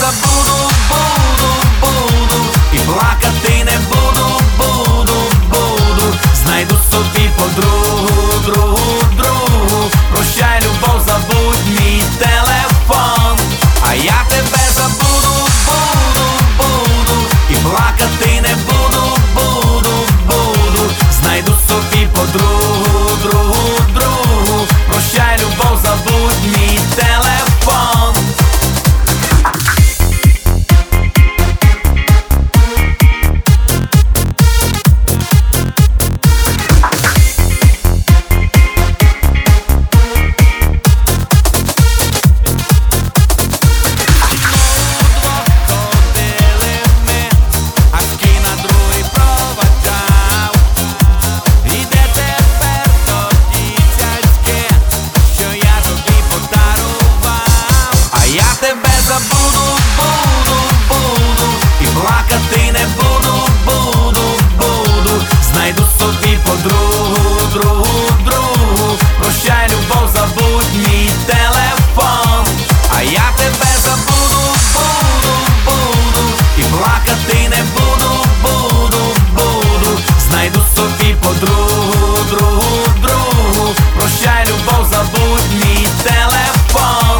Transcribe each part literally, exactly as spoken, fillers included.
забуду, буду, буду, і плакати не буду, буду, буду. Знайду собі подругу, другу, другу. Прощай, любов, забудь мій телефон. А я тебе забуду, буду, буду, і плакати не буду, буду, буду. Знайду собі подругу, другу, другу. Прощай, любов, забудь мій телефон. Забуду, буду, буду, і плакати не буду, буду, буду. Знайду собі подругу, другу, другу. Прощай, любов, забудь мій телефон. А я тебе забуду, буду, буду, і плакати не буду, буду, буду. Знайду собі подругу, другу, другу. Прощай, любов, забудь мій телефон.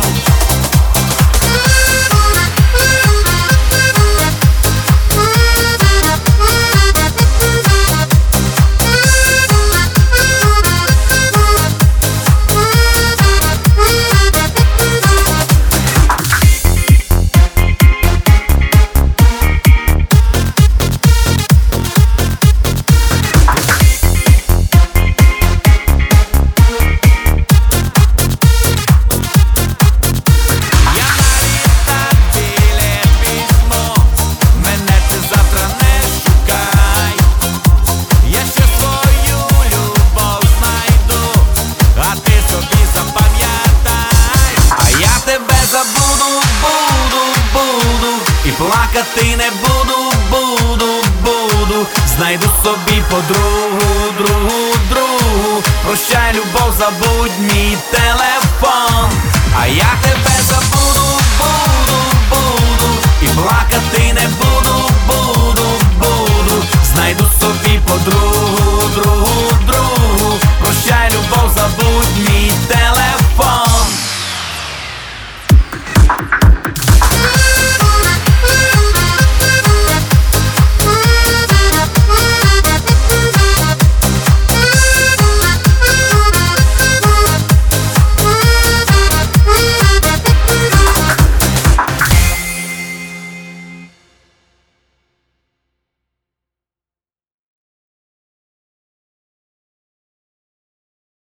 Забуду, буду, буду, і плакати не буду, буду, буду. Знайду собі подругу, другу, другу. Прощай, любов, забудь мій телефон. А я